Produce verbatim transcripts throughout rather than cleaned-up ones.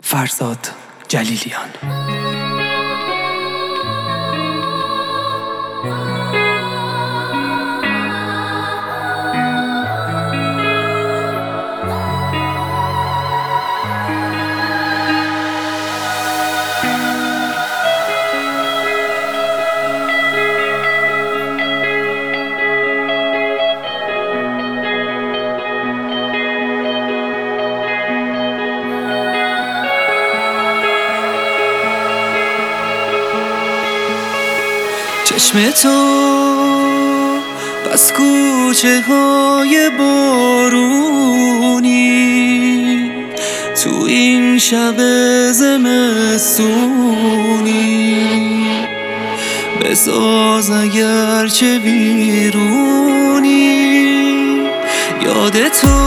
فرزاد جلیلیان. چشم تو بس کوچه های بارونی، تو این شب زمستونی، بساز اگر چه بیرونی. یاد تو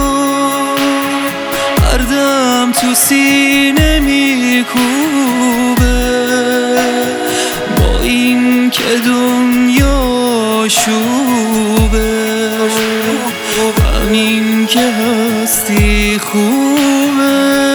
هر دم تو سینه میکوبه، با این که دنیا شوبه، همین که هستی خوبه.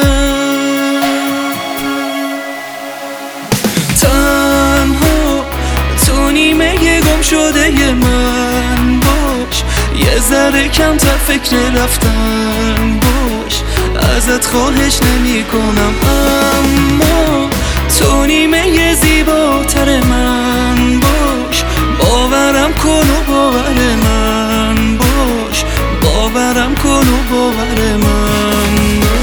تنها تو نیمه گم شده من باش، یه ذره کمتر فکر رفتن باش، ازت خواهش نمی کنم، اما تو نیمه زیباتر من باش. باورم کن و باور من باش، باورم کن و باور من باش.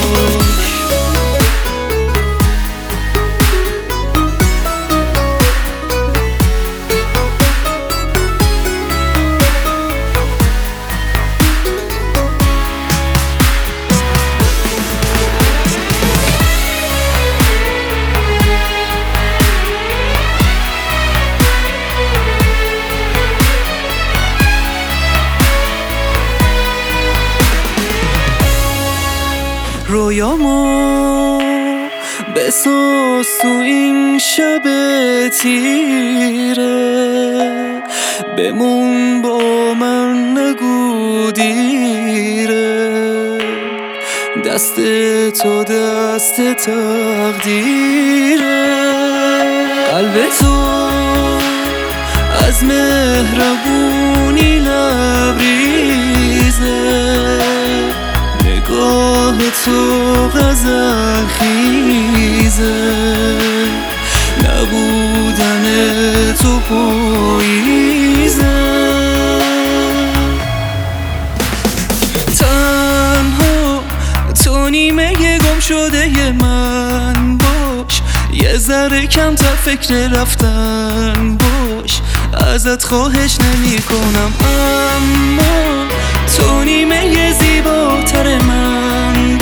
رویامو بساز تو این شب تیره، بمون با من نگو دیره، دست تو دست تقدیره. قلب تو از مهربونی لبریزه، نگاه تو غزل خیزه، نبودن تو پاییزه. تنها تو نیمه گم شده من باش، یه ذره کمتر فکر رفتن باش، ازت خواهش نمی کنم، اما تو نیمه زیباتر من